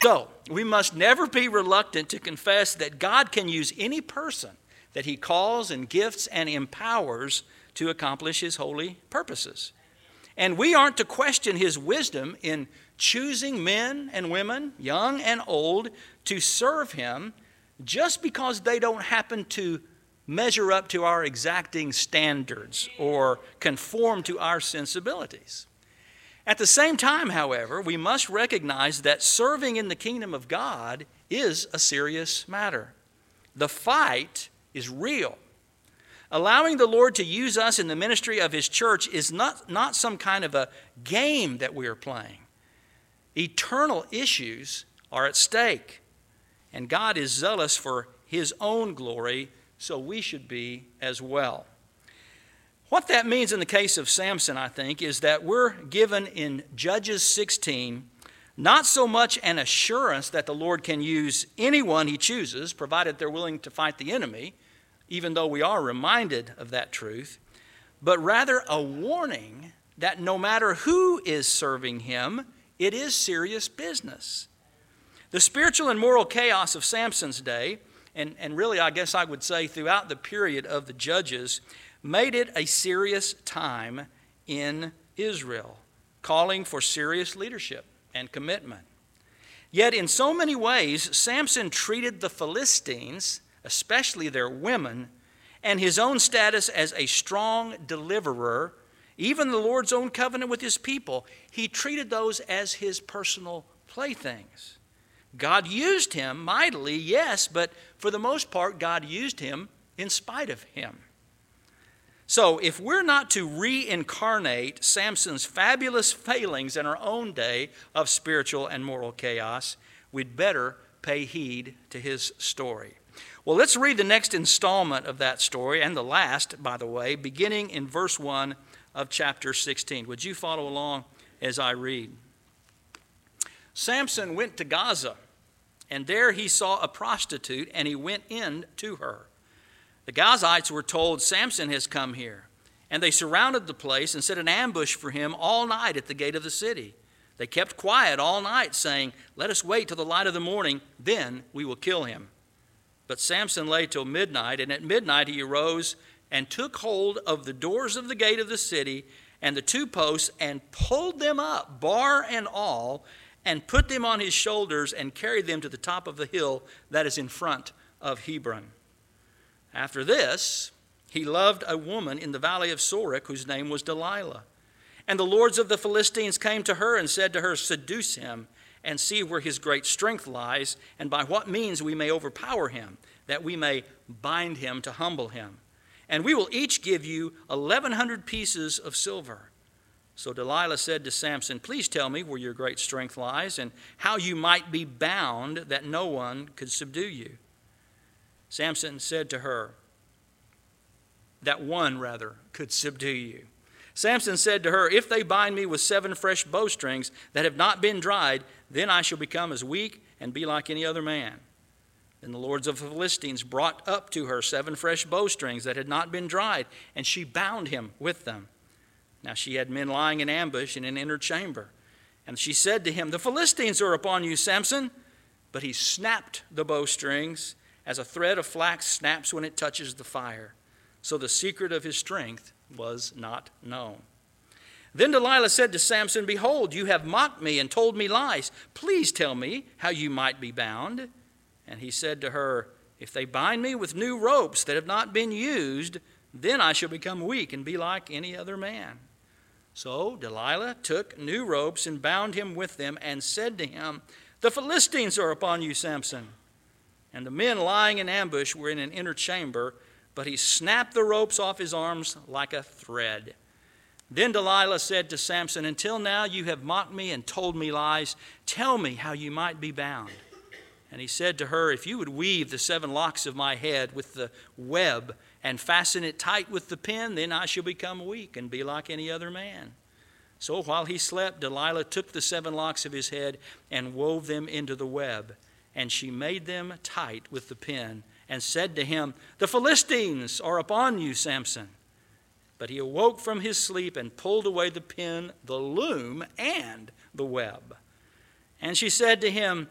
So, we must never be reluctant to confess that God can use any person that he calls and gifts and empowers to accomplish his holy purposes. And we aren't to question his wisdom in choosing men and women, young and old, to serve him just because they don't happen to measure up to our exacting standards or conform to our sensibilities. At the same time, however, we must recognize that serving in the kingdom of God is a serious matter. The fight is real. Allowing the Lord to use us in the ministry of his church is not some kind of a game that we are playing. Eternal issues are at stake, and God is zealous for his own glory, so we should be as well. What that means in the case of Samson, I think, is that we're given in Judges 16 not so much an assurance that the Lord can use anyone he chooses, provided they're willing to fight the enemy, even though we are reminded of that truth, but rather a warning that no matter who is serving him, it is serious business. The spiritual and moral chaos of Samson's day, and really I guess I would say throughout the period of the Judges, made it a serious time in Israel, calling for serious leadership and commitment. Yet in so many ways, Samson treated the Philistines, especially their women, and his own status as a strong deliverer, even the Lord's own covenant with his people, he treated those as his personal playthings. God used him mightily, yes, but for the most part, God used him in spite of him. So if we're not to reincarnate Samson's fabulous failings in our own day of spiritual and moral chaos, we'd better pay heed to his story. Well, let's read the next installment of that story, and the last, by the way, beginning in verse 1 of chapter 16. Would you follow along as I read? Samson went to Gaza, and there he saw a prostitute, and he went in to her. The Gazites were told, Samson has come here. And they surrounded the place and set an ambush for him all night at the gate of the city. They kept quiet all night, saying, let us wait till the light of the morning, then we will kill him. But Samson lay till midnight, and at midnight he arose and took hold of the doors of the gate of the city and the two posts and pulled them up, bar and all, and put them on his shoulders and carried them to the top of the hill that is in front of Hebron. After this, he loved a woman in the valley of Sorek whose name was Delilah. And the lords of the Philistines came to her and said to her, seduce him and see where his great strength lies, and by what means we may overpower him, that we may bind him to humble him. And we will each give you 1,100 pieces of silver. So Delilah said to Samson, please tell me where your great strength lies, and how you might be bound that no one could subdue you. Samson said to her, that one could subdue you. Samson said to her, if they bind me with 7 fresh bowstrings that have not been dried, then I shall become as weak and be like any other man. Then the lords of the Philistines brought up to her 7 fresh bowstrings that had not been dried, and she bound him with them. Now she had men lying in ambush in an inner chamber. And she said to him, the Philistines are upon you, Samson. But he snapped the bowstrings as a thread of flax snaps when it touches the fire. So the secret of his strength was not known. Then Delilah said to Samson, behold, you have mocked me and told me lies. Please tell me how you might be bound. And he said to her, if they bind me with new ropes that have not been used, then I shall become weak and be like any other man. So Delilah took new ropes and bound him with them and said to him, the Philistines are upon you, Samson. And the men lying in ambush were in an inner chamber, but he snapped the ropes off his arms like a thread. Then Delilah said to Samson, until now you have mocked me and told me lies. Tell me how you might be bound. And he said to her, if you would weave the 7 locks of my head with the web and fasten it tight with the pin, then I shall become weak and be like any other man. So while he slept, Delilah took the 7 locks of his head and wove them into the web. And she made them tight with the pin and said to him, the Philistines are upon you, Samson. But he awoke from his sleep and pulled away the pin, the loom, and the web. And she said to him,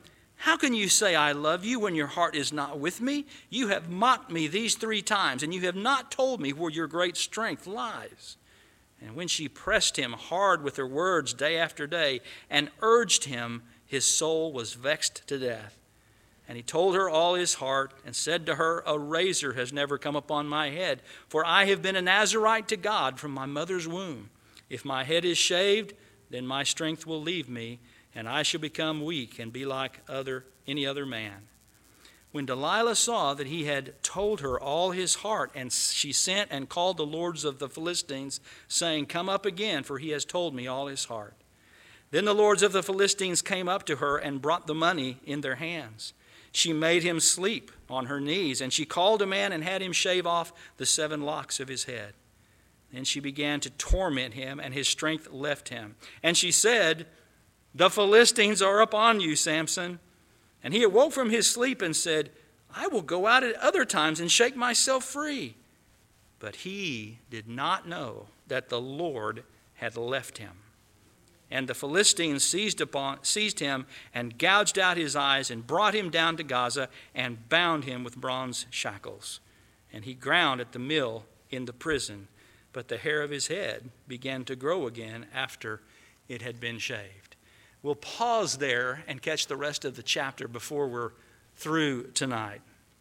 How can you say, 'I love you,' when your heart is not with me? You have mocked me these 3 times, and you have not told me where your great strength lies." And when she pressed him hard with her words day after day and urged him, his soul was vexed to death. And he told her all his heart and said to her, "A razor has never come upon my head, for I have been a Nazirite to God from my mother's womb. If my head is shaved, then my strength will leave me, and I shall become weak and be like any other man." When Delilah saw that he had told her all his heart, and she sent and called the lords of the Philistines, saying, "Come up again, for he has told me all his heart." Then the lords of the Philistines came up to her and brought the money in their hands. She made him sleep on her knees, and she called a man and had him shave off the 7 locks of his head. Then she began to torment him, and his strength left him. And she said, "The Philistines are upon you, Samson." And he awoke from his sleep and said, "I will go out at other times and shake myself free." But he did not know that the Lord had left him. And the Philistines seized him and gouged out his eyes and brought him down to Gaza and bound him with bronze shackles. And he ground at the mill in the prison, but the hair of his head began to grow again after it had been shaved. We'll pause there and catch the rest of the chapter before we're through tonight.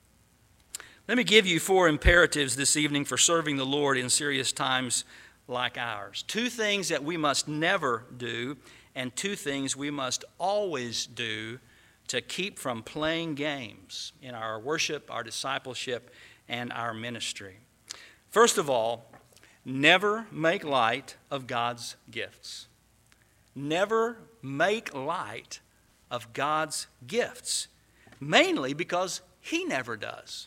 Let me give you 4 imperatives this evening for serving the Lord in serious times like ours. 2 things that we must never do, and 2 things we must always do to keep from playing games in our worship, our discipleship, and our ministry. First of all, never make light of God's gifts. Never make light of God's gifts, mainly because He never does.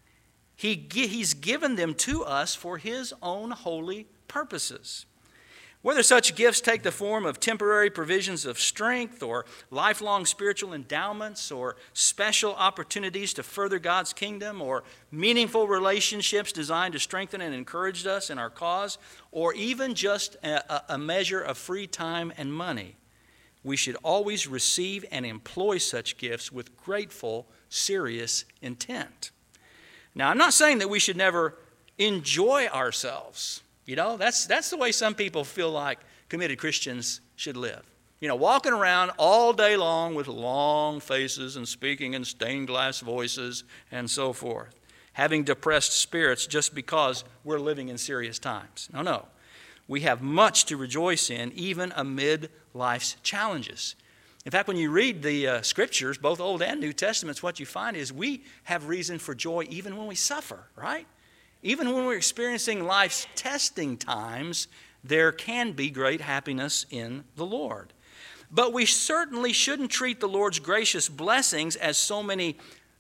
He's given them to us for His own holy purposes. Whether such gifts take the form of temporary provisions of strength or lifelong spiritual endowments or special opportunities to further God's kingdom or meaningful relationships designed to strengthen and encourage us in our cause, or even just a measure of free time and money, we should always receive and employ such gifts with grateful, serious intent. Now, I'm not saying that we should never enjoy ourselves. You know, that's the way some people feel like committed Christians should live. You know, walking around all day long with long faces and speaking in stained glass voices and so forth, having depressed spirits just because we're living in serious times. No. We have much to rejoice in, even amid life's challenges. In fact, when you read the Scriptures, both Old and New Testaments, what you find is we have reason for joy even when we suffer, right? Even when we're experiencing life's testing times, there can be great happiness in the Lord. But we certainly shouldn't treat the Lord's gracious blessings as so many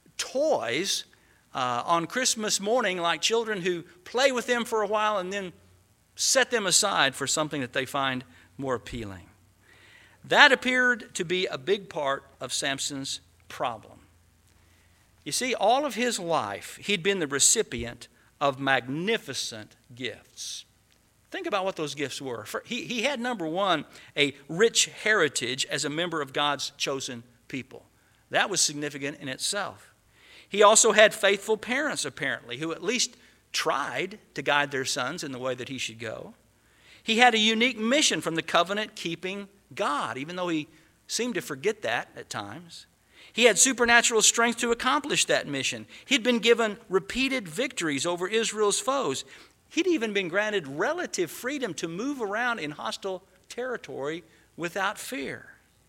toys on Christmas morning, like children who play with them for a while and then set them aside for something that they find more appealing. That appeared to be a big part of Samson's problem. You see, all of his life, he'd been the recipient of magnificent gifts. Think about what those gifts were. He had, number one, a rich heritage as a member of God's chosen people. That was significant in itself. He also had faithful parents, apparently, who at least tried to guide their sons in the way that he should go. He had a unique mission from the covenant-keeping God, even though he seemed to forget that at times. He had supernatural strength to accomplish that mission. He'd been given repeated victories over Israel's foes. He'd even been granted relative freedom to move around in hostile territory without fear.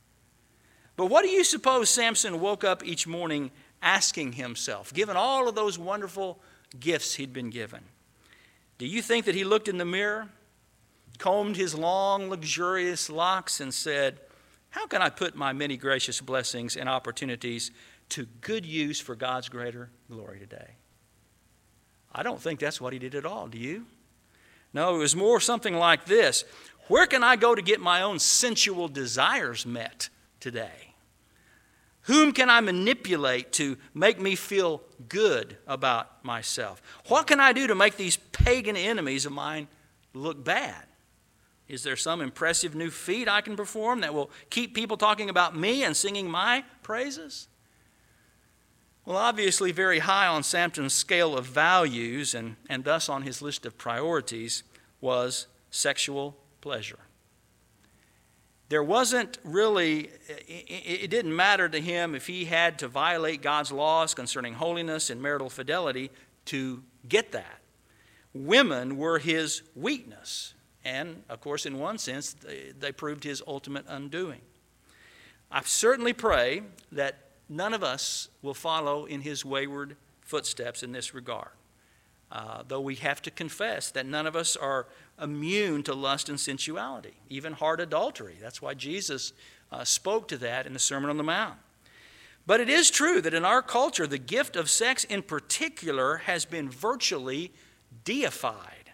But what do you suppose Samson woke up each morning asking himself, given all of those wonderful gifts he'd been given? Do you think that he looked in the mirror, combed his long, luxurious locks, and said, "How can I put my many gracious blessings and opportunities to good use for God's greater glory today?" I don't think that's what he did at all, do you? No, it was more something like this. Where can I go to get my own sensual desires met today? Whom can I manipulate to make me feel good about myself? What can I do to make these pagan enemies of mine look bad? Is there some impressive new feat I can perform that will keep people talking about me and singing my praises? Well, obviously very high on Samson's scale of values and thus on his list of priorities was sexual pleasure. There wasn't really, it didn't matter to him if he had to violate God's laws concerning holiness and marital fidelity to get that. Women were his weakness. And, of course, in one sense, they proved his ultimate undoing. I certainly pray that none of us will follow in his wayward footsteps in this regard. Though we have to confess that none of us are immune to lust and sensuality, even hard adultery. That's why Jesus spoke to that in the Sermon on the Mount. But it is true that in our culture, the gift of sex in particular has been virtually deified.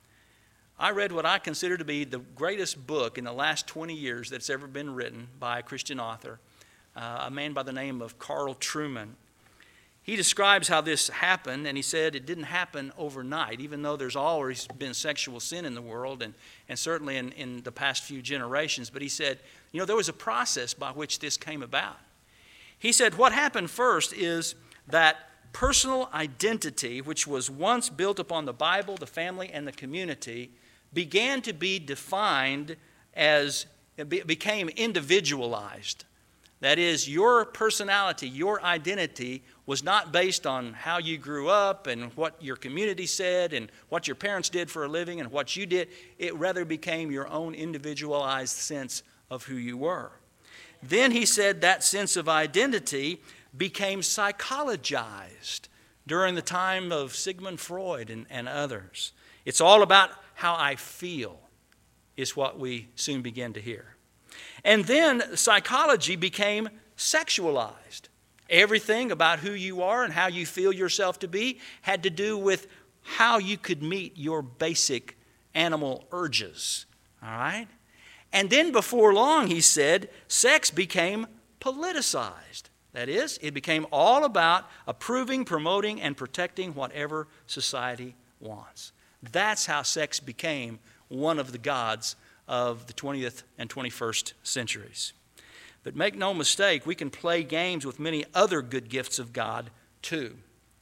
I read what I consider to be the greatest book in the last 20 years that's ever been written by a Christian author, a man by the name of Carl Trueman. He describes how this happened, and he said it didn't happen overnight, even though there's always been sexual sin in the world, and certainly in the past few generations. But he said, there was a process by which this came about. He said what happened first is that personal identity, which was once built upon the Bible, the family, and the community, began to be defined as, became individualized. That is, your personality, your identity was not based on how you grew up and what your community said and what your parents did for a living and what you did. It rather became your own individualized sense of who you were. Then he said that sense of identity became psychologized during the time of Sigmund Freud and others. It's all about how I feel is what we soon begin to hear. And then psychology became sexualized. Everything about who you are and how you feel yourself to be had to do with how you could meet your basic animal urges. All right? And then before long, he said, sex became politicized. That is, it became all about approving, promoting, and protecting whatever society wants. That's how sex became one of the gods of the 20th and 21st centuries. But make no mistake, we can play games with many other good gifts of God too.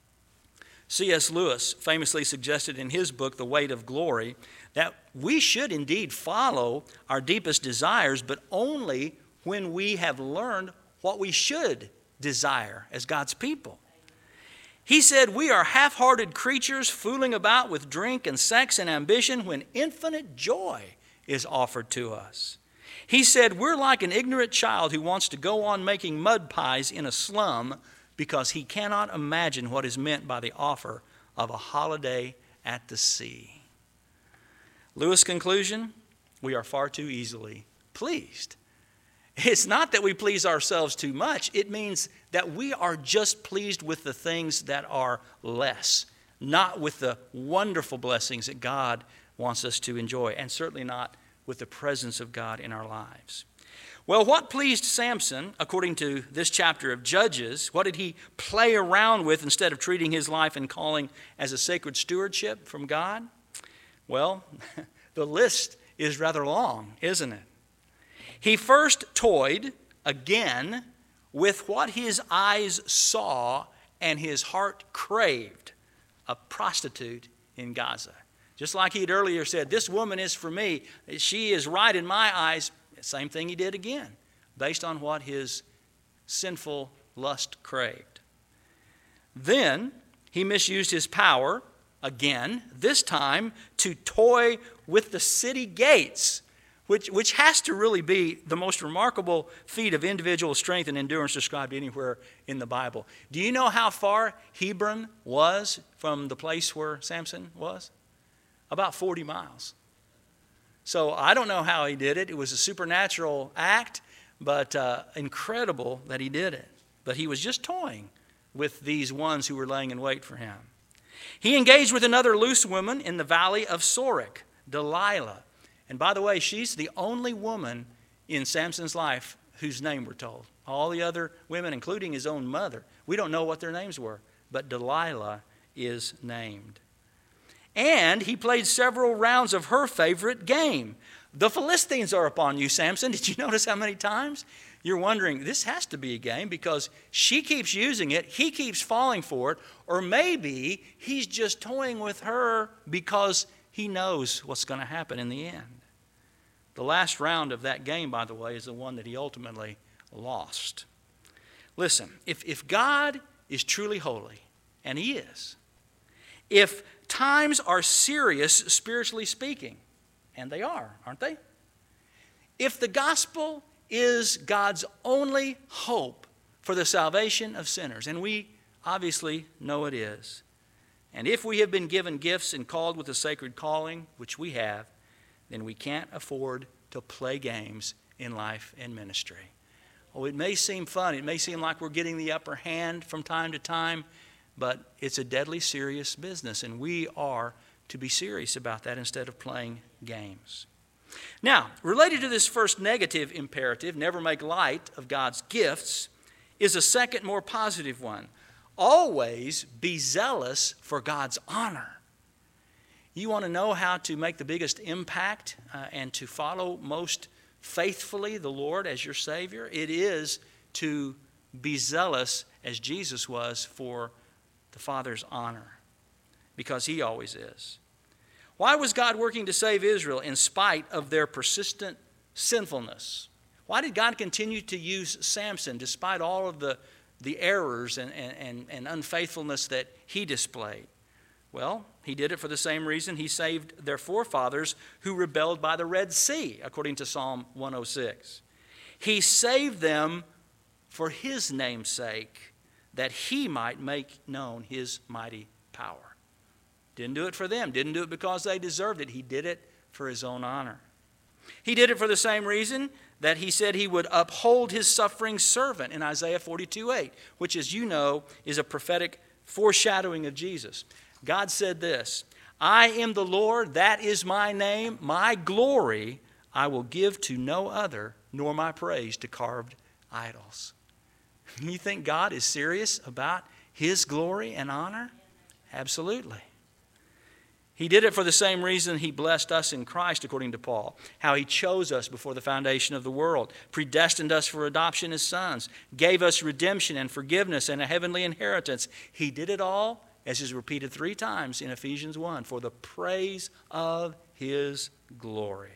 C.S. Lewis famously suggested in his book, The Weight of Glory, that we should indeed follow our deepest desires, but only when we have learned what we should desire as God's people. He said, we are half-hearted creatures fooling about with drink and sex and ambition when infinite joy is offered to us. He said, we're like an ignorant child who wants to go on making mud pies in a slum because he cannot imagine what is meant by the offer of a holiday at the sea. Lewis' conclusion, we are far too easily pleased. It's not that we please ourselves too much. It means that we are just pleased with the things that are less, not with the wonderful blessings that God wants us to enjoy, and certainly not with the presence of God in our lives. Well, what pleased Samson, according to this chapter of Judges? What did he play around with instead of treating his life and calling as a sacred stewardship from God? Well, the list is rather long, isn't it? He first toyed, again, with what his eyes saw and his heart craved, a prostitute in Gaza. Just like he had earlier said, this woman is for me. She is right in my eyes. Same thing he did again, based on what his sinful lust craved. Then he misused his power again, this time to toy with the city gates, which has to really be the most remarkable feat of individual strength and endurance described anywhere in the Bible. Do you know how far Hebron was from the place where Samson was? About 40 miles. So I don't know how he did it. It was a supernatural act, but incredible that he did it. But he was just toying with these ones who were laying in wait for him. He engaged with another loose woman in the valley of Sorek, Delilah. And by the way, she's the only woman in Samson's life whose name we're told. All the other women, including his own mother, we don't know what their names were, but Delilah is named. And he played several rounds of her favorite game. The Philistines are upon you, Samson. Did you notice how many times? you're wondering, this has to be a game because she keeps using it, he keeps falling for it, or maybe he's just toying with her because he knows what's going to happen in the end. The last round of that game, by the way, is the one that he ultimately lost. Listen, if God is truly holy, and he is, if times are serious spiritually speaking, and they are, aren't they? If the gospel is God's only hope for the salvation of sinners, and we obviously know it is, and if we have been given gifts and called with a sacred calling, which we have, then we can't afford to play games in life and ministry. Oh, it may seem fun. It may seem like we're getting the upper hand from time to time, but it's a deadly serious business, and we are to be serious about that instead of playing games. Now, related to this first negative imperative, never make light of God's gifts, is a second, more positive one. Always be zealous for God's honor. You want to know how to make the biggest impact and to follow most faithfully the Lord as your Savior? It is to be zealous as Jesus was for the Father's honor, because he always is. Why was God working to save Israel in spite of their persistent sinfulness? Why did God continue to use Samson despite all of the errors and unfaithfulness that he displayed? Well, he did it for the same reason he saved their forefathers who rebelled by the Red Sea, according to Psalm 106. He saved them for his name's sake, that he might make known his mighty power. Didn't do it for them. Didn't do it because they deserved it. He did it for his own honor. He did it for the same reason that he said he would uphold his suffering servant in Isaiah 42:8, which, as you know, is a prophetic foreshadowing of Jesus. God said this, I am the Lord, that is my name, my glory I will give to no other, nor my praise to carved idols. You think God is serious about his glory and honor? Absolutely. He did it for the same reason he blessed us in Christ, according to Paul. How he chose us before the foundation of the world, predestined us for adoption as sons, gave us redemption and forgiveness and a heavenly inheritance. He did it all, as is repeated 3 times in Ephesians 1, for the praise of his glory.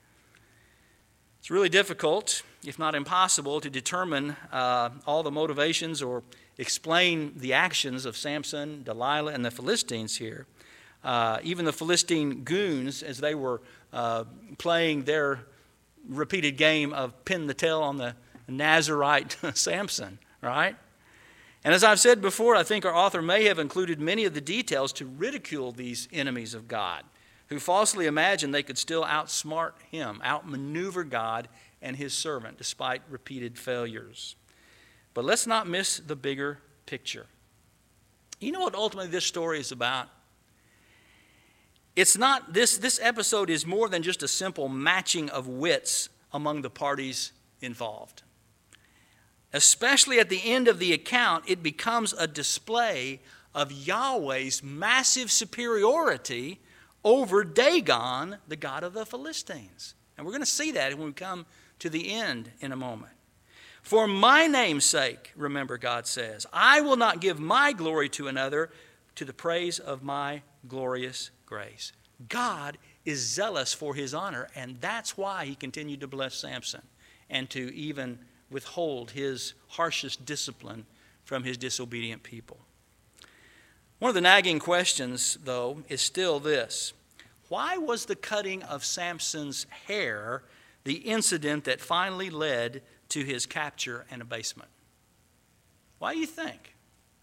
It's really difficult, if not impossible, to determine all the motivations or explain the actions of Samson, Delilah, and the Philistines here. Even the Philistine goons, as they were playing their repeated game of pin the tail on the Nazarite Samson, right? And as I've said before, I think our author may have included many of the details to ridicule these enemies of God, who falsely imagined they could still outsmart him, outmaneuver God and his servant, despite repeated failures. But let's not miss the bigger picture. You know what ultimately this story is about? It's not, this episode is more than just a simple matching of wits among the parties involved. Especially at the end of the account, it becomes a display of Yahweh's massive superiority over Dagon, the god of the Philistines. And we're going to see that when we come to the end in a moment. For my name's sake, remember, God says, I will not give my glory to another, to the praise of my glorious grace. God is zealous for his honor, and that's why he continued to bless Samson and to even withhold his harshest discipline from his disobedient people. One of the nagging questions, though, is still this. Why was the cutting of Samson's hair the incident that finally led to his capture and abasement? Why do you think?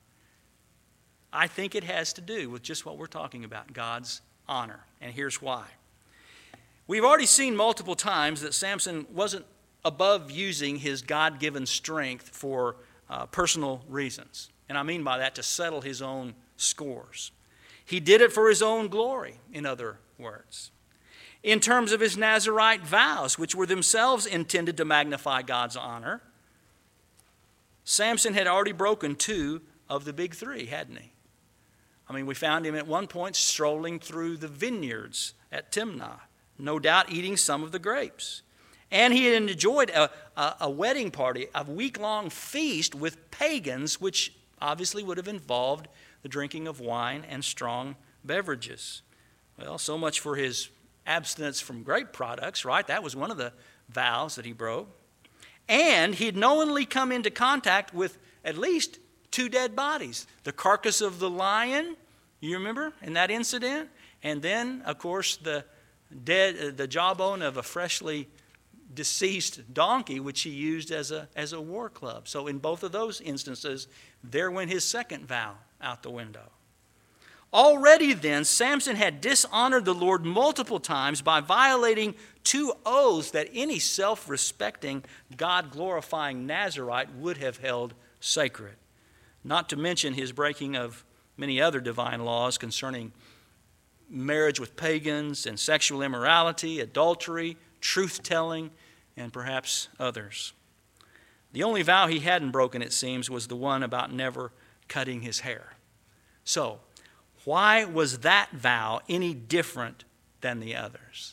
I think it has to do with just what we're talking about, God's honor. And here's why. We've already seen multiple times that Samson wasn't above using his God-given strength for personal reasons. And I mean by that to settle his own scores. He did it for his own glory, in other words. In terms of his Nazirite vows, which were themselves intended to magnify God's honor, Samson had already broken 2 of the big 3, hadn't he? I mean, we found him at one point strolling through the vineyards at Timnah, no doubt eating some of the grapes. And he had enjoyed a wedding party, a week-long feast with pagans, which obviously would have involved the drinking of wine and strong beverages. Well, so much for his abstinence from grape products, right? That was one of the vows that he broke. And he'd knowingly come into contact with at least 2 dead bodies. The carcass of the lion, you remember, in that incident? And then, of course, the jawbone of a freshly deceased donkey, which he used as a war club. So in both of those instances, there went his second vow out the window. Already then, Samson had dishonored the Lord multiple times by violating 2 oaths that any self-respecting, God-glorifying Nazirite would have held sacred. Not to mention his breaking of many other divine laws concerning marriage with pagans and sexual immorality, adultery, truth-telling, and perhaps others. The only vow he hadn't broken, it seems, was the one about never cutting his hair. So, why was that vow any different than the others?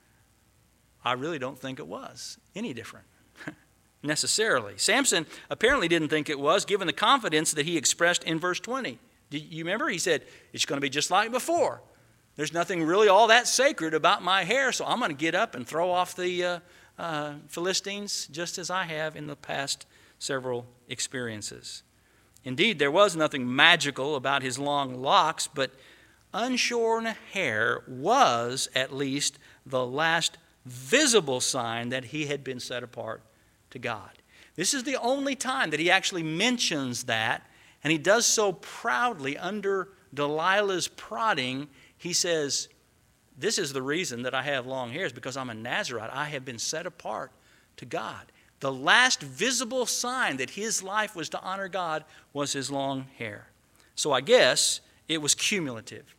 I really don't think it was any different, necessarily. Samson apparently didn't think it was, given the confidence that he expressed in verse 20. Do you remember? He said, it's going to be just like before. There's nothing really all that sacred about my hair, so I'm going to get up and throw off the Philistines just as I have in the past several experiences. Indeed, there was nothing magical about his long locks, but unshorn hair was at least the last visible sign that he had been set apart to God. This is the only time that he actually mentions that, and he does so proudly under Delilah's prodding. He says, this is the reason that I have long hair, is because I'm a Nazirite. I have been set apart to God. The last visible sign that his life was to honor God was his long hair. So I guess it was cumulative.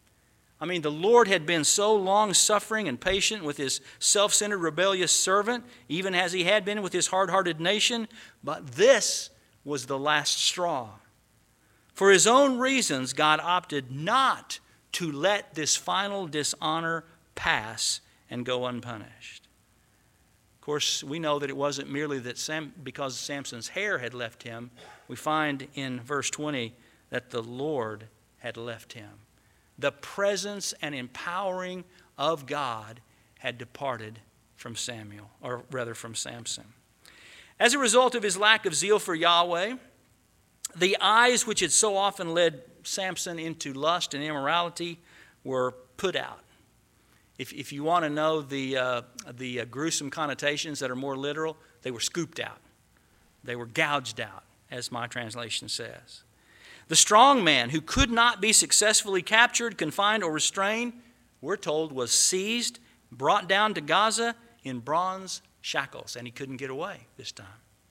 I mean, the Lord had been so long-suffering and patient with his self-centered, rebellious servant, even as he had been with his hard-hearted nation, but this was the last straw. For his own reasons, God opted not to let this final dishonor pass and go unpunished. Of course, we know that it wasn't merely that because Samson's hair had left him. We find in verse 20 that the Lord had left him. The presence and empowering of God had departed from Samuel, or rather from Samson. As a result of his lack of zeal for Yahweh, the eyes which had so often led Samson into lust and immorality were put out. If you want to know the gruesome connotations that are more literal, they were scooped out. They were gouged out, as my translation says. The strong man who could not be successfully captured, confined, or restrained, we're told, was seized, brought down to Gaza in bronze shackles, and he couldn't get away this time.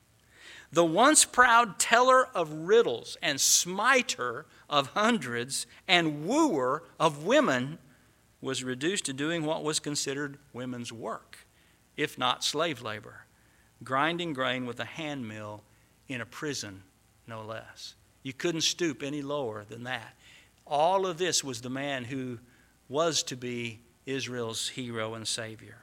The once proud teller of riddles and smiter of hundreds and wooer of women was reduced to doing what was considered women's work, if not slave labor, grinding grain with a hand mill in a prison, no less. You couldn't stoop any lower than that. All of this was the man who was to be Israel's hero and savior.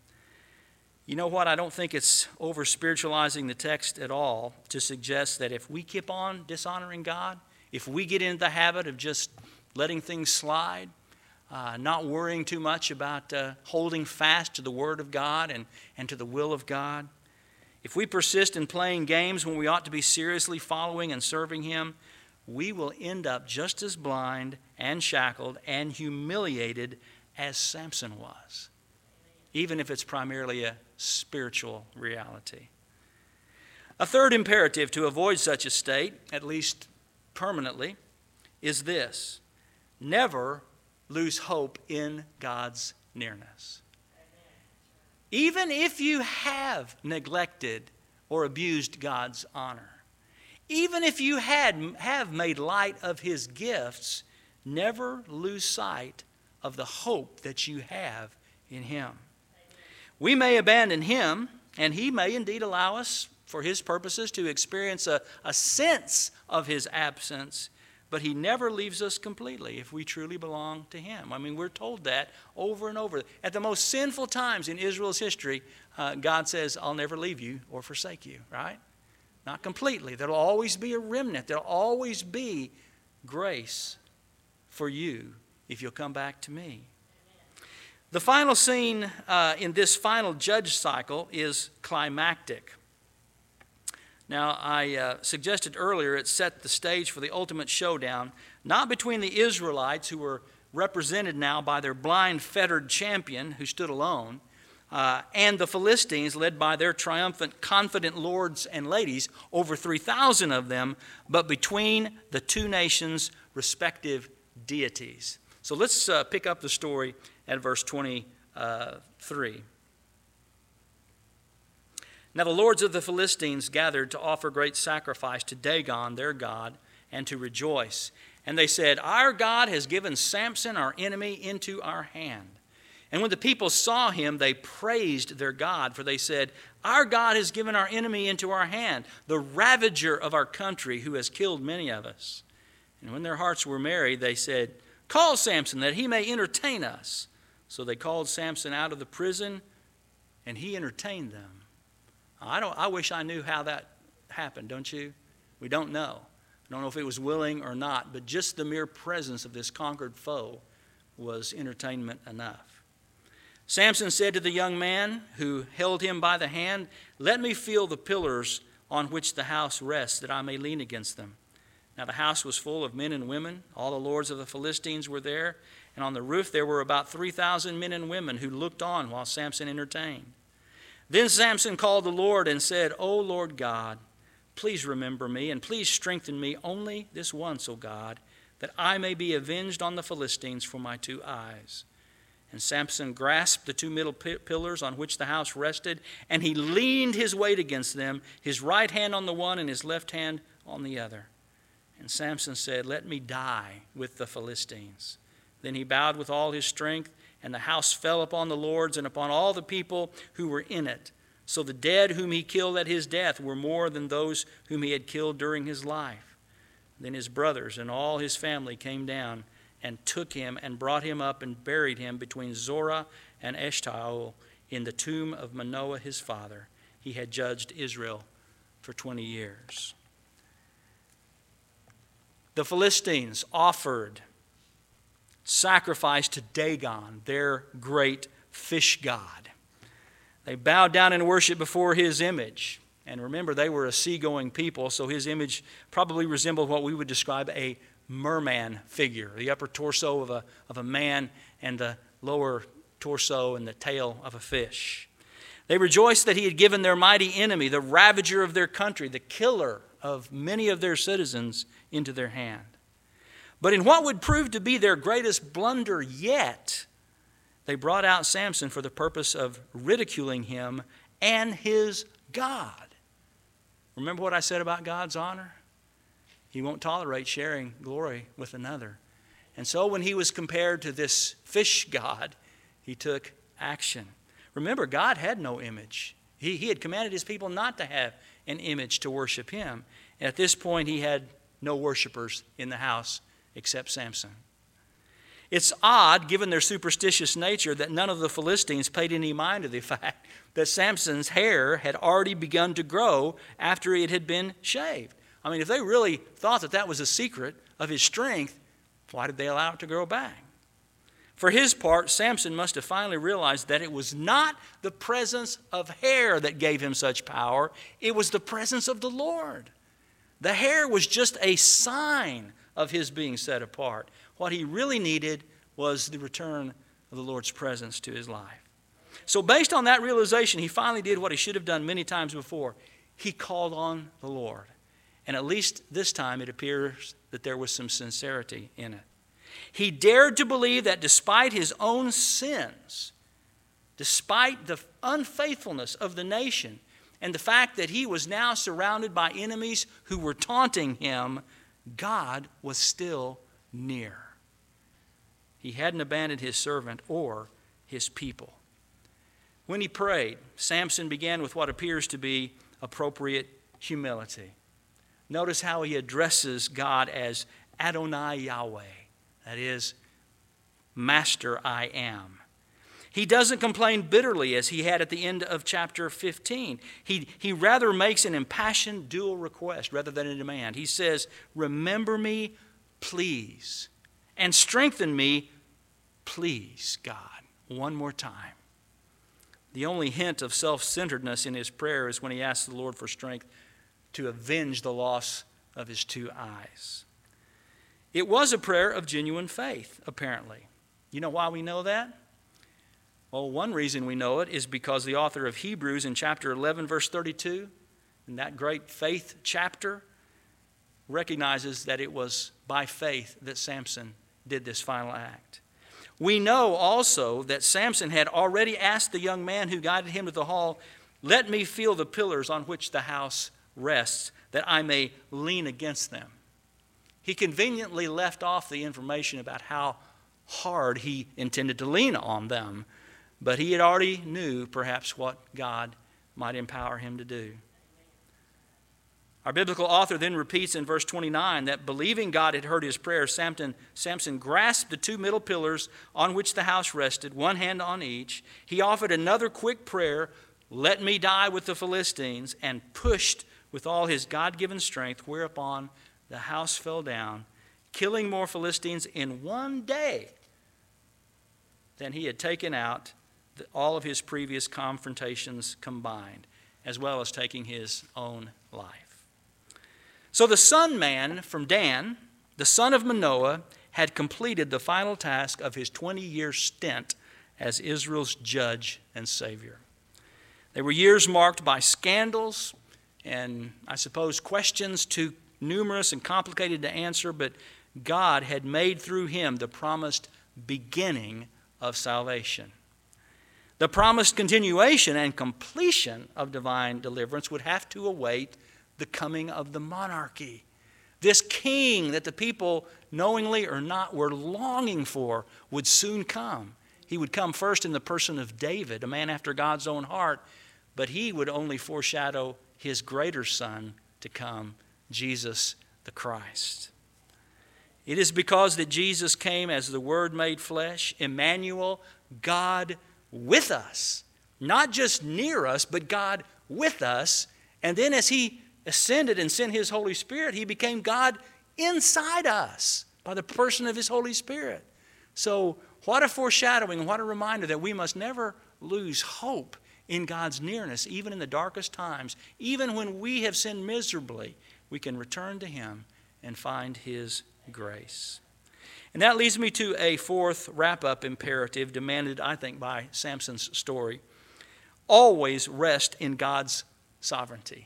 You know what? I don't think it's over-spiritualizing the text at all to suggest that if we keep on dishonoring God, if we get into the habit of just letting things slide, not worrying too much about holding fast to the Word of God and to the will of God, if we persist in playing games when we ought to be seriously following and serving Him, we will end up just as blind and shackled and humiliated as Samson was, even if it's primarily a spiritual reality. A third imperative to avoid such a state, at least permanently, is this: never lose hope in God's nearness. Even if you have neglected or abused God's honor, even if you have made light of His gifts, never lose sight of the hope that you have in Him. We may abandon Him, and He may indeed allow us, for His purposes, to experience a sense of His absence, but he never leaves us completely if we truly belong to him. I mean, we're told that over and over. At the most sinful times in Israel's history, God says, I'll never leave you or forsake you, right? Not completely. There'll always be a remnant. There'll always be grace for you if you'll come back to me. The final scene in this final judge cycle is climactic. Now, I suggested earlier it set the stage for the ultimate showdown, not between the Israelites, who were represented now by their blind, fettered champion who stood alone, and the Philistines, led by their triumphant, confident lords and ladies, over 3,000 of them, but between the two nations' respective deities. So let's pick up the story at verse 23. Now the lords of the Philistines gathered to offer great sacrifice to Dagon, their god, and to rejoice. And they said, Our God has given Samson, our enemy, into our hand. And when the people saw him, they praised their God, for they said, Our God has given our enemy into our hand, the ravager of our country, who has killed many of us. And when their hearts were merry, they said, Call Samson, that he may entertain us. So they called Samson out of the prison, and he entertained them. I wish I knew how that happened, don't you? We don't know. I don't know if it was willing or not, but just the mere presence of this conquered foe was entertainment enough. Samson said to the young man who held him by the hand, Let me feel the pillars on which the house rests, that I may lean against them. Now the house was full of men and women. All the lords of the Philistines were there, and on the roof there were about 3,000 men and women who looked on while Samson entertained. Then Samson called the Lord and said, O Lord God, please remember me, and please strengthen me only this once, O God, that I may be avenged on the Philistines for my 2 eyes. And Samson grasped the 2 middle pillars on which the house rested, and he leaned his weight against them, his right hand on the one and his left hand on the other. And Samson said, Let me die with the Philistines. Then he bowed with all his strength, and the house fell upon the lords and upon all the people who were in it. So the dead whom he killed at his death were more than those whom he had killed during his life. Then his brothers and all his family came down and took him and brought him up and buried him between Zorah and Eshtaol in the tomb of Manoah his father. He had judged Israel for 20 years. The Philistines offered sacrifice to Dagon, their great fish god. They bowed down and worshiped before his image. And remember, they were a seagoing people, so his image probably resembled what we would describe a merman figure, the upper torso of a man and the lower torso and the tail of a fish. They rejoiced that he had given their mighty enemy, the ravager of their country, the killer of many of their citizens, into their hand. But in what would prove to be their greatest blunder yet, they brought out Samson for the purpose of ridiculing him and his God. Remember what I said about God's honor? He won't tolerate sharing glory with another. And so when he was compared to this fish god, he took action. Remember, God had no image. He had commanded his people not to have an image to worship him. And at this point, he had no worshipers in the house except Samson. It's odd, given their superstitious nature, that none of the Philistines paid any mind to the fact that Samson's hair had already begun to grow after it had been shaved. I mean, if they really thought that that was a secret of his strength, why did they allow it to grow back? For his part, Samson must have finally realized that it was not the presence of hair that gave him such power. It was the presence of the Lord. The hair was just a sign of his being set apart. What he really needed was the return of the Lord's presence to his life. So based on that realization, he finally did what he should have done many times before. He called on the Lord. And at least this time it appears that there was some sincerity in it. He dared to believe that despite his own sins, despite the unfaithfulness of the nation, and the fact that he was now surrounded by enemies who were taunting him, God was still near. He hadn't abandoned his servant or his people. When he prayed, Samson began with what appears to be appropriate humility. Notice how he addresses God as Adonai Yahweh. That is, Master I am. He doesn't complain bitterly as he had at the end of chapter 15. He rather makes an impassioned dual request rather than a demand. He says, remember me, please, and strengthen me, please, God. One more time. The only hint of self-centeredness in his prayer is when he asks the Lord for strength to avenge the loss of his two eyes. It was a prayer of genuine faith, apparently. You know why we know that? Well, one reason we know it is because the author of Hebrews in chapter 11, verse 32, in that great faith chapter, recognizes that it was by faith that Samson did this final act. We know also that Samson had already asked the young man who guided him to the hall, let me feel the pillars on which the house rests, that I may lean against them. He conveniently left off the information about how hard he intended to lean on them, but he had already knew perhaps what God might empower him to do. Our biblical author then repeats in verse 29 that believing God had heard his prayer, Samson grasped the two middle pillars on which the house rested, one hand on each. He offered another quick prayer, let me die with the Philistines, and pushed with all his God-given strength, whereupon the house fell down, killing more Philistines in one day than he had taken out all of his previous confrontations combined, as well as taking his own life. So the son man from Dan, the son of Manoah, had completed the final task of his 20-year stint as Israel's judge and savior. They were years marked by scandals and, I suppose, questions too numerous and complicated to answer, but God had made through him the promised beginning of salvation. The promised continuation and completion of divine deliverance would have to await the coming of the monarchy. This king that the people, knowingly or not, were longing for would soon come. He would come first in the person of David, a man after God's own heart, but he would only foreshadow his greater son to come, Jesus the Christ. It is because that Jesus came as the Word made flesh, Emmanuel, God with us, not just near us, but God with us. And then as he ascended and sent his Holy Spirit, he became God inside us by the person of his Holy Spirit. So what a foreshadowing, what a reminder that we must never lose hope in God's nearness, even in the darkest times. Even when we have sinned miserably, we can return to him and find his grace. And that leads me to a fourth wrap-up imperative demanded, I think, by Samson's story. Always rest in God's sovereignty.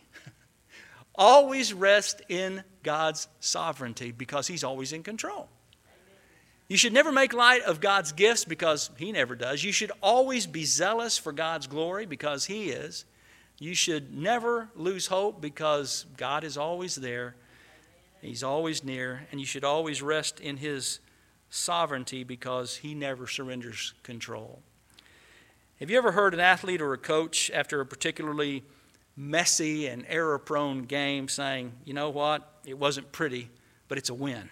Always rest in God's sovereignty because he's always in control. You should never make light of God's gifts because he never does. You should always be zealous for God's glory because he is. You should never lose hope because God is always there. He's always near. And you should always rest in his sovereignty because he never surrenders control. Have you ever heard an athlete or a coach after a particularly messy and error-prone game saying, you know what, it wasn't pretty, but it's a win.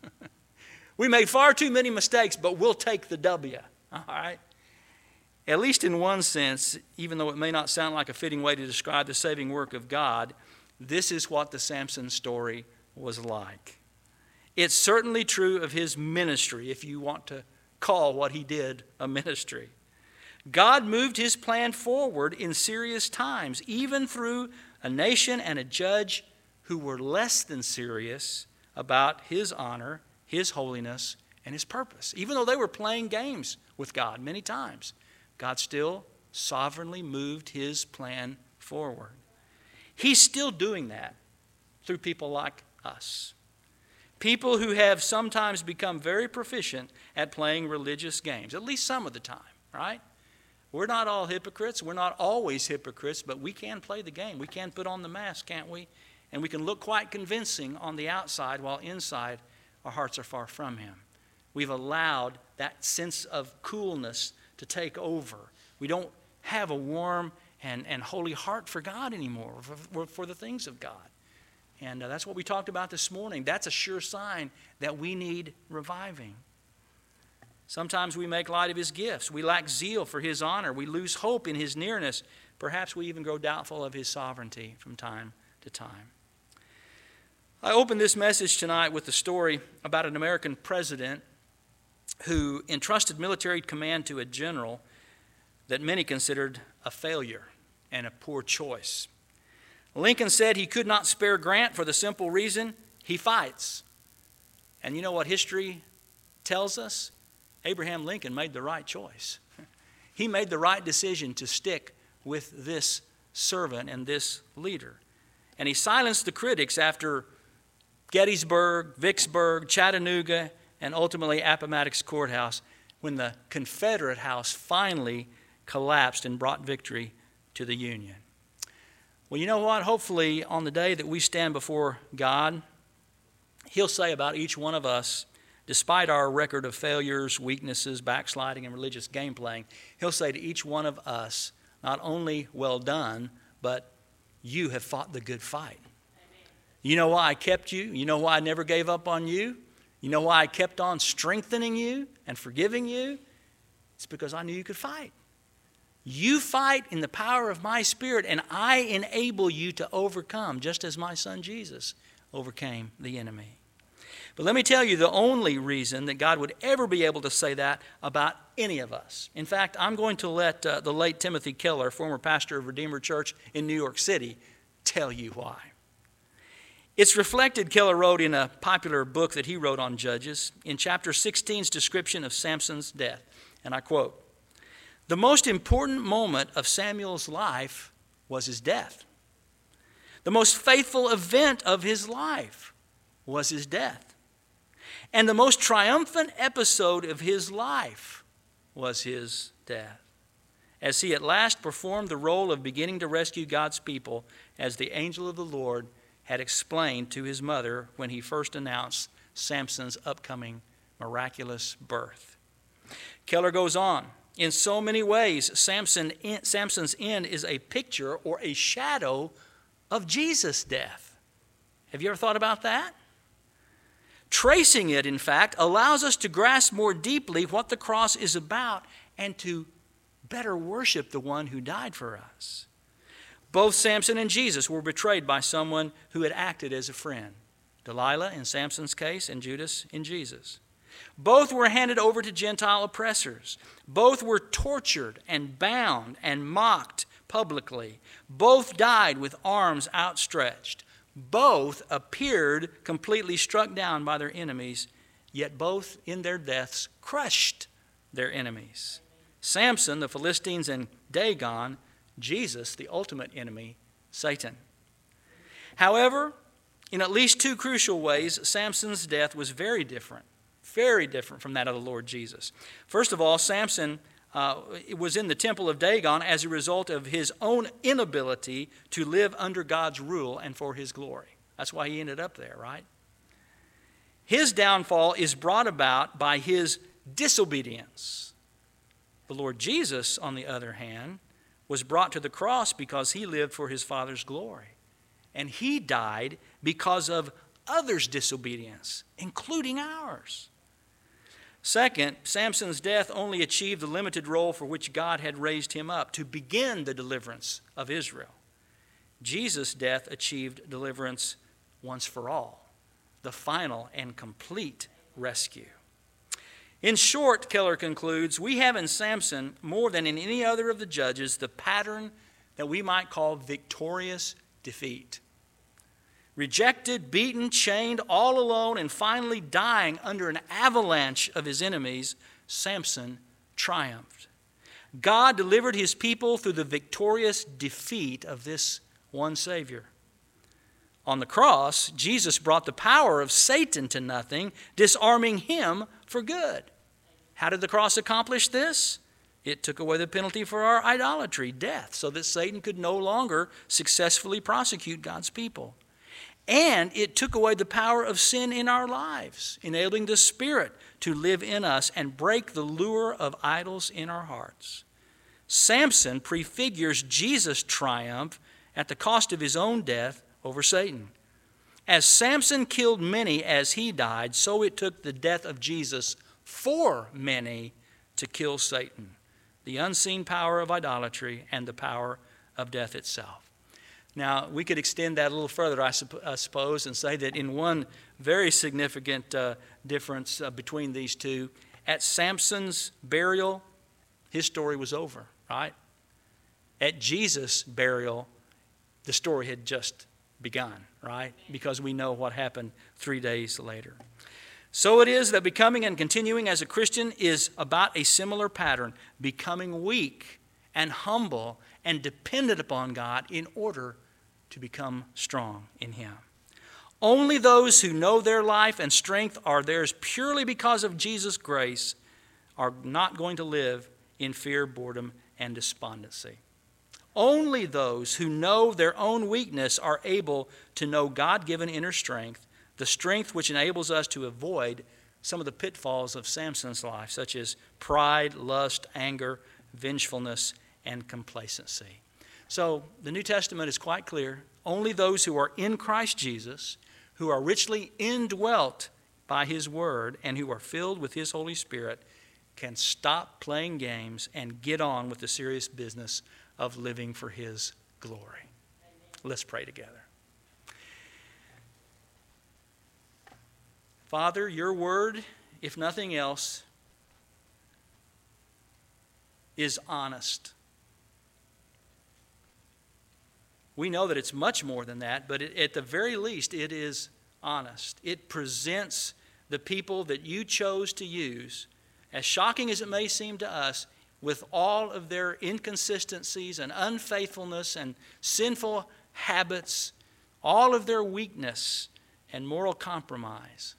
We made far too many mistakes, but we'll take the W. All right? At least in one sense, even though it may not sound like a fitting way to describe the saving work of God, this is what the Samson story was like. It's certainly true of his ministry, if you want to call what he did a ministry. God moved his plan forward in serious times, even through a nation and a judge who were less than serious about his honor, his holiness, and his purpose. Even though they were playing games with God many times, God still sovereignly moved his plan forward. He's still doing that through people like us. People who have sometimes become very proficient at playing religious games, at least some of the time, right? We're not all hypocrites. We're not always hypocrites, but we can play the game. We can put on the mask, can't we? And we can look quite convincing on the outside while inside our hearts are far from him. We've allowed that sense of coolness to take over. We don't have a warm and holy heart for God anymore, for the things of God. And that's what we talked about this morning. That's a sure sign that we need reviving. Sometimes we make light of his gifts. We lack zeal for his honor. We lose hope in his nearness. Perhaps we even grow doubtful of his sovereignty from time to time. I opened this message tonight with the story about an American president who entrusted military command to a general that many considered a failure and a poor choice. Lincoln said he could not spare Grant for the simple reason he fights. And you know what history tells us? Abraham Lincoln made the right choice. He made the right decision to stick with this servant and this leader. And he silenced the critics after Gettysburg, Vicksburg, Chattanooga, and ultimately Appomattox Courthouse, when the Confederate House finally collapsed and brought victory to the Union. Well, you know what? Hopefully, on the day that we stand before God, he'll say about each one of us, despite our record of failures, weaknesses, backsliding, and religious game playing, he'll say to each one of us, not only well done, but you have fought the good fight. You know why I kept you? You know why I never gave up on you? You know why I kept on strengthening you and forgiving you? It's because I knew you could fight. You fight in the power of my Spirit, and I enable you to overcome, just as my son Jesus overcame the enemy. But let me tell you the only reason that God would ever be able to say that about any of us. In fact, I'm going to let the late Timothy Keller, former pastor of Redeemer Church in New York City, tell you why. It's reflected, Keller wrote in a popular book that he wrote on Judges, in chapter 16's description of Samson's death. And I quote, "The most important moment of Samuel's life was his death. The most faithful event of his life was his death. And the most triumphant episode of his life was his death, as he at last performed the role of beginning to rescue God's people, as the angel of the Lord had explained to his mother when he first announced Samson's upcoming miraculous birth." Keller goes on, "In so many ways, Samson's end is a picture or a shadow of Jesus' death." Have you ever thought about that? Tracing it, in fact, allows us to grasp more deeply what the cross is about and to better worship the one who died for us. Both Samson and Jesus were betrayed by someone who had acted as a friend. Delilah in Samson's case and Judas in Jesus. Both were handed over to Gentile oppressors. Both were tortured and bound and mocked publicly. Both died with arms outstretched. Both appeared completely struck down by their enemies, yet both in their deaths crushed their enemies. Samson, the Philistines, and Dagon, Jesus, the ultimate enemy, Satan. However, in at least two crucial ways, Samson's death was very different from that of the Lord Jesus. First of all, Samson was in the temple of Dagon as a result of his own inability to live under God's rule and for his glory. That's why he ended up there, right? His downfall is brought about by his disobedience. The Lord Jesus, on the other hand, was brought to the cross because he lived for his Father's glory. And he died because of others' disobedience, including ours. Second, Samson's death only achieved the limited role for which God had raised him up, to begin the deliverance of Israel. Jesus' death achieved deliverance once for all, the final and complete rescue. In short, Keller concludes, we have in Samson, more than in any other of the judges, the pattern that we might call victorious defeat. Rejected, beaten, chained, all alone, and finally dying under an avalanche of his enemies, Samson triumphed. God delivered his people through the victorious defeat of this one Savior. On the cross, Jesus brought the power of Satan to nothing, disarming him for good. How did the cross accomplish this? It took away the penalty for our idolatry, death, so that Satan could no longer successfully prosecute God's people. And it took away the power of sin in our lives, enabling the Spirit to live in us and break the lure of idols in our hearts. Samson prefigures Jesus' triumph at the cost of his own death over Satan. As Samson killed many as he died, so it took the death of Jesus for many to kill Satan, the unseen power of idolatry and the power of death itself. Now, we could extend that a little further, I suppose, and say that in one very significant difference between these two, at Samson's burial, his story was over, right? At Jesus' burial, the story had just begun, right? Because we know what happened 3 days later. So it is that becoming and continuing as a Christian is about a similar pattern, becoming weak and humble and dependent upon God in order to become strong in Him. Only those who know their life and strength are theirs purely because of Jesus' grace are not going to live in fear, boredom, and despondency. Only those who know their own weakness are able to know God-given inner strength, the strength which enables us to avoid some of the pitfalls of Samson's life, such as pride, lust, anger, vengefulness, and complacency. So the New Testament is quite clear. Only those who are in Christ Jesus, who are richly indwelt by His Word, and who are filled with His Holy Spirit, can stop playing games and get on with the serious business of living for His glory. Amen. Let's pray together. Father, your word, if nothing else, is honest. We know that it's much more than that, but at the very least, it is honest. It presents the people that you chose to use, as shocking as it may seem to us, with all of their inconsistencies and unfaithfulness and sinful habits, all of their weakness and moral compromise.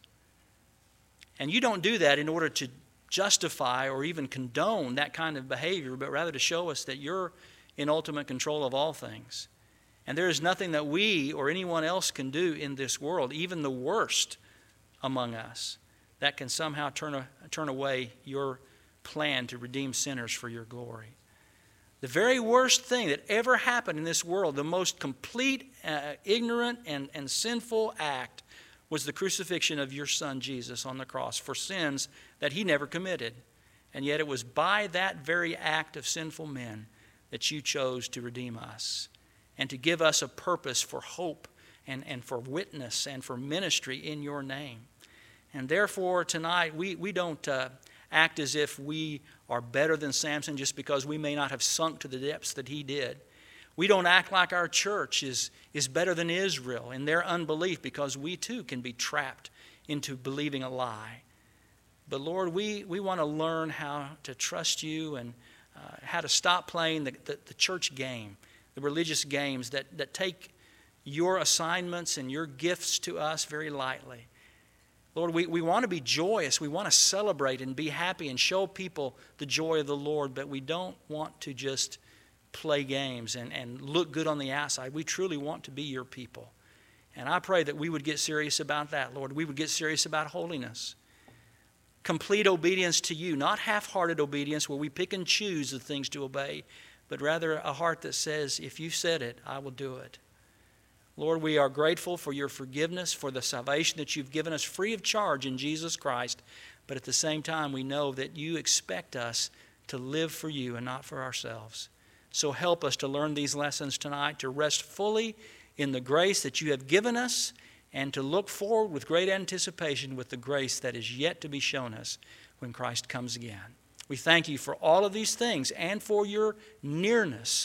And you don't do that in order to justify or even condone that kind of behavior, but rather to show us that you're in ultimate control of all things. And there is nothing that we or anyone else can do in this world, even the worst among us, that can somehow turn away your plan to redeem sinners for your glory. The very worst thing that ever happened in this world, the most complete, ignorant, and sinful act, was the crucifixion of your Son Jesus on the cross for sins that He never committed. And yet it was by that very act of sinful men that you chose to redeem us and to give us a purpose for hope and for witness and for ministry in your name. And therefore tonight we don't act as if we are better than Samson just because we may not have sunk to the depths that he did. We don't act like our church is better than Israel in their unbelief, because we too can be trapped into believing a lie. But Lord, we want to learn how to trust you and how to stop playing the church game, the religious games that take your assignments and your gifts to us very lightly. Lord, we want to be joyous. We want to celebrate and be happy and show people the joy of the Lord, but we don't want to just play games and look good on the outside. We truly want to be your people. And I pray that we would get serious about that, Lord. We would get serious about holiness. Complete obedience to you, not half-hearted obedience where we pick and choose the things to obey, but rather a heart that says, if you said it, I will do it. Lord, we are grateful for your forgiveness, for the salvation that you've given us free of charge in Jesus Christ. But at the same time, we know that you expect us to live for you and not for ourselves. So help us to learn these lessons tonight, to rest fully in the grace that you have given us, and to look forward with great anticipation with the grace that is yet to be shown us when Christ comes again. We thank you for all of these things and for your nearness